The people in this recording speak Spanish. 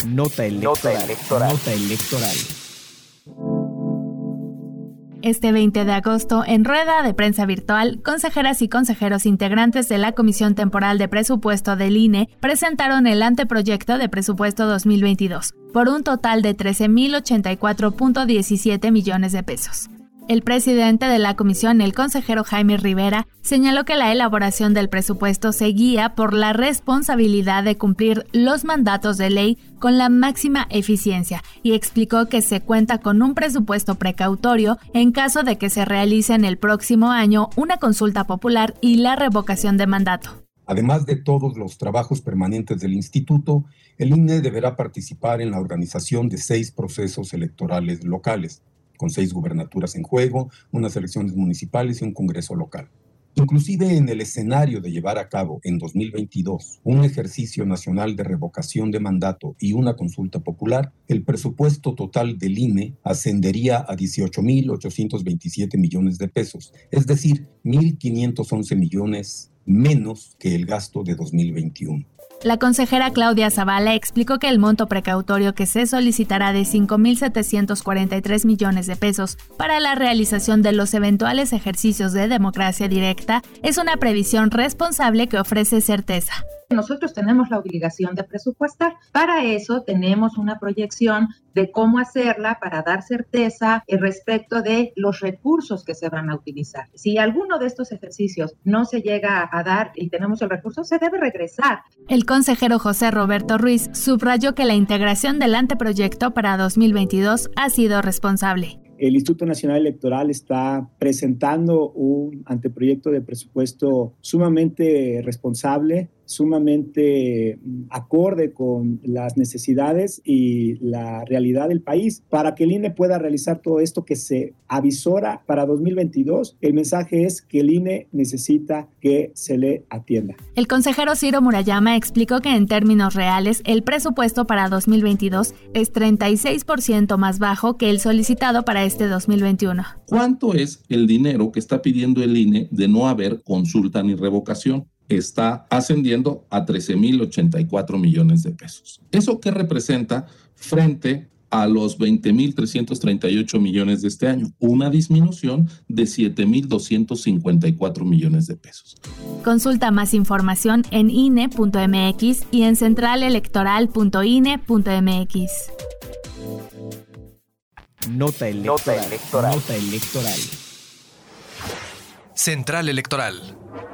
Nota electoral. Nota electoral. Este 20 de agosto, en rueda de prensa virtual, consejeras y consejeros integrantes de la Comisión Temporal de Presupuesto del INE presentaron el anteproyecto de presupuesto 2022, por un total de 13,084.17 millones de pesos. El presidente de la comisión, el consejero Jaime Rivera, señaló que la elaboración del presupuesto se guía por la responsabilidad de cumplir los mandatos de ley con la máxima eficiencia y explicó que se cuenta con un presupuesto precautorio en caso de que se realice en el próximo año una consulta popular y la revocación de mandato. Además de todos los trabajos permanentes del instituto, el INE deberá participar en la organización de 6 procesos electorales locales, con 6 gubernaturas en juego, unas elecciones municipales y un congreso local. Inclusive en el escenario de llevar a cabo en 2022 un ejercicio nacional de revocación de mandato y una consulta popular, el presupuesto total del INE ascendería a 18,827 millones de pesos, es decir, 1,511 millones menos que el gasto de 2021. La consejera Claudia Zavala explicó que el monto precautorio que se solicitará de 5,743 millones de pesos para la realización de los eventuales ejercicios de democracia directa es una previsión responsable que ofrece certeza. Nosotros tenemos la obligación de presupuestar. Para eso tenemos una proyección de cómo hacerla para dar certeza respecto de los recursos que se van a utilizar. Si alguno de estos ejercicios no se llega a dar y tenemos el recurso, se debe regresar. El consejero José Roberto Ruiz subrayó que la integración del anteproyecto para 2022 ha sido responsable. El Instituto Nacional Electoral está presentando un anteproyecto de presupuesto sumamente responsable, sumamente acorde con las necesidades y la realidad del país para que el INE pueda realizar todo esto que se avisora para 2022. El mensaje es que el INE necesita que se le atienda. El consejero Ciro Murayama explicó que en términos reales el presupuesto para 2022 es 36% más bajo que el solicitado para este 2021. ¿Cuánto es el dinero que está pidiendo el INE de no haber consulta ni revocación? Está ascendiendo a 13,084 millones de pesos. ¿Eso qué representa frente a los 20,338 millones de este año? Una disminución de 7,254 millones de pesos. Consulta más información en INE.mx y en centralelectoral.ine.mx. Nota electoral. Nota electoral. Central Electoral.